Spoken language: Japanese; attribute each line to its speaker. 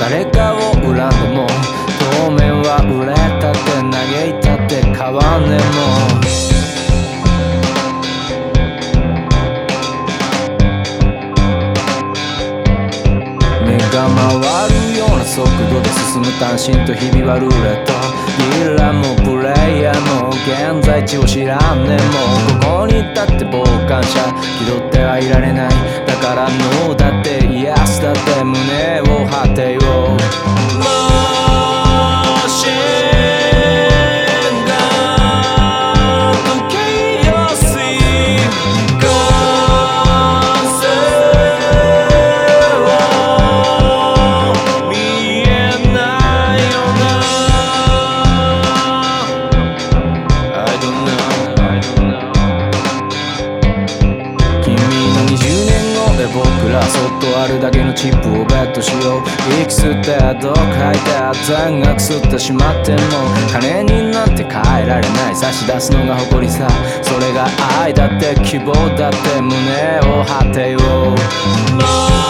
Speaker 1: 誰かを恨んでも当面は売れたって嘆いたって変わんねえもん。目が回るような速度で進む単身と日々はルーレット。ディーラーもプレイヤーも現在地を知らんねんもう。ここに立って傍観者気取ってはいられない。だからノーだってイエスだって胸を張ってよ。僕らそっとあるだけのチップをベットしよう。息吸ってどっかいて全額吸ってしまっても金になんて変えられない。差し出すのが誇りさ。それが愛だって希望だって胸を張ってよ。